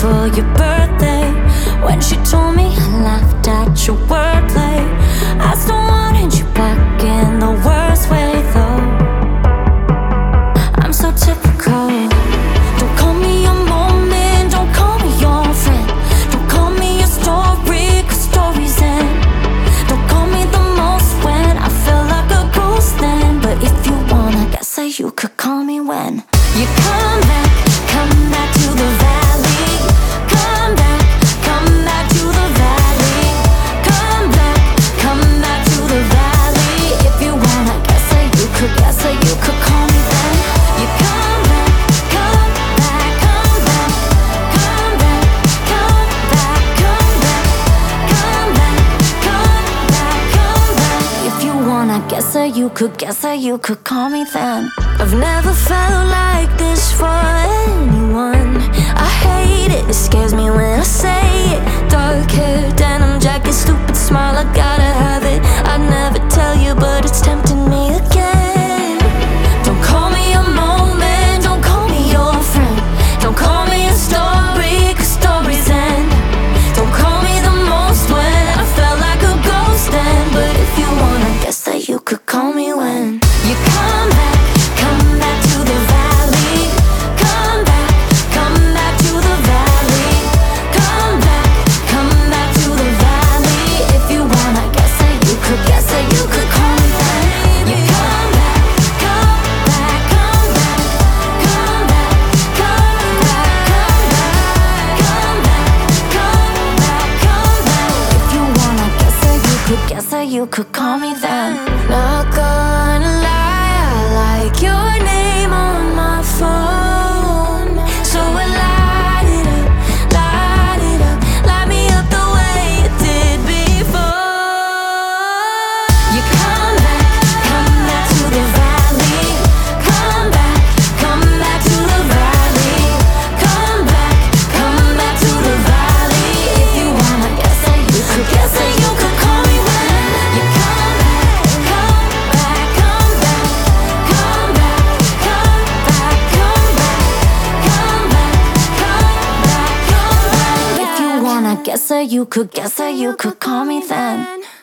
for your birthday. When she told me, I laughed at your wordplay. I still wanted you back in the worst way though. I'm so typical. Don't call me a moment, don't call me your friend. Don't call me a story, 'cause stories end. Don't call me the most when I feel like a ghost then. But if you wanna, guess that you could call me when you come back to the valley. Come back to the valley. Come back to the valley. If you wanna, guess that you could call me then. You come back, come back, come back, come back, come back, come back, come back, come back, come back. If you wanna, guess that you could call me then. I've never felt like this for anyone. I hate it, it scares me when I say it. Dark hair, denim jacket, stupid smile, I gotta have it. I'd never tell you, but it's tempting me again. Don't call me a moment, don't call me your friend. Don't call me a story, 'cause stories end. Don't call me the most when I felt like a ghost then. But if you wanna, guess that you could call me when you come back to the valley. Come back to the valley. Come back to the valley. If you wanna, guess that you could call me then. You come back, come back, come back, come back, come back, come back, come back, come back. If you wanna, guess that you could call me then. Not gonna lie, I like your name on my phone. So I light it up, light me up the way you did before. You come back to the valley. Come back to the valley. Come back to the valley. If you wanna, guess that you could call me when you come back, come back, come back, come back, come back, come back, come back, come back, come back. If you wanna, guess that you could call me then.